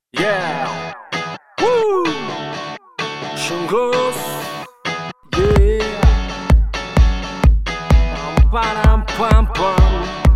Yeah. Woo. Shungles. Yeah. Pam pam pam.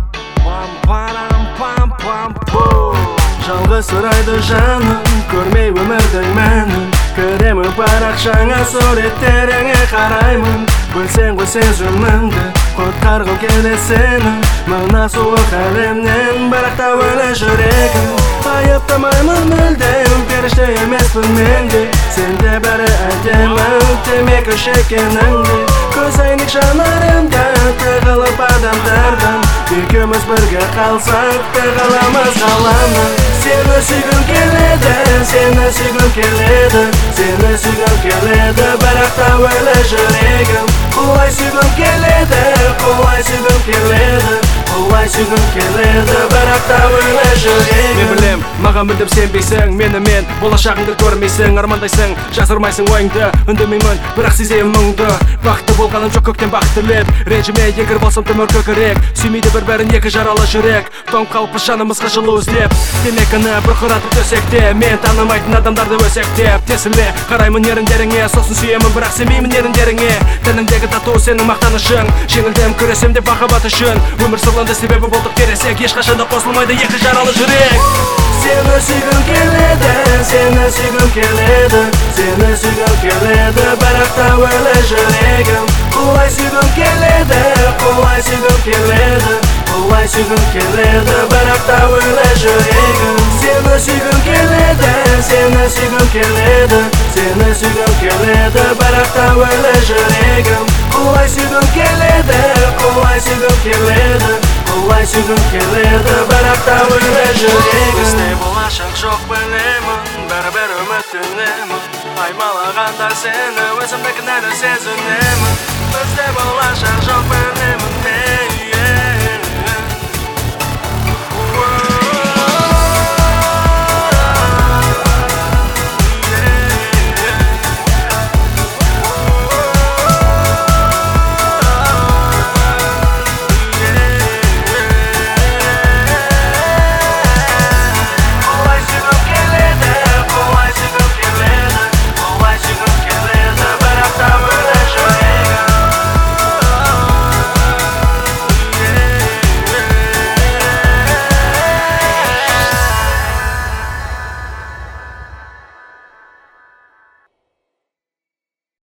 Pam pam pam pam pam. Жалғыз сұрайды жаным, көрмей өмірдің мәнін. Көремін парақшаңа суреттеріңе қараймын. Білсең ғой сезімімді, құтқарғым келеді сені. Мына суық әлемнен, бірақ та өлі жүрегім. Айыптамаймын мүлдем, періште емеспін мен де. Сенде бәрі әдемі, темекі шеккеніңде. Көз әйнек жанарымда, тығылып адамдардан. Екеуміз бірге қалсақ, тығыламыз ғаламнан. Сені сүйгім келеді, сені сүйгім келеді. Сені сүйгім келеді, бірақ та өлі жүрегім. Құлай сүйгім келеді, құлай сүйгім келеді. Құлай сүйгім келеді, бірақ та өлі жүрегім. Мен білем, маған мүлдем сенбейсің. Мен болашағыңды көрмейсің, армандайсың, жасырмайсың ойыңды. Үндемеймін, бірақ сеземін мұңды. Бақытты болғаным жоқ көктен бақ тілеп. Ренжіме егер болсам тым көкірек. Сүймейді бір-бірін екі жаралы жүрек. Тоңып қалыппыз жанымызға жылу іздеп. Темекіні бұрқыратып төсекте. Мен танымайтын адамдарды өсектеп. Тесіле қараймын еріндеріңе, сосын сүйемін, бірақ сенбеймін еріндеріңе. Тәніңдегі тату сенің мақтанышың. Жеңілдім күресем деп махаббат үшін. Өмір сырланды себебі болдық тересек. Ешқашанда қосылмайды екі жаралы жүрек. Сені сүйгім келеді, сені сүйгім келеді. Сені сүйгім келеді, бірақ та өлі жүрегім. Құлай сүйгім келеді, құлай сүйгім келеді. Құлай сүйгім келеді, бірақ та өлі жүрегім. Сені сүйгім келеді, сені сүйгім келеді. Сені сүйгім келеді, бірақ та өлі жүрегім. Құлай сүйгім келеді, құлай сүйгім келеді. Құлай сүйгім келеді, бірақ та өлі жүрегім. Бізде болашақ жоқ білемін, бәрібір үміттенемін. Аймалағанда сені өзімді кінәлі сезінемін. Бізде болашақ жоқ білемін.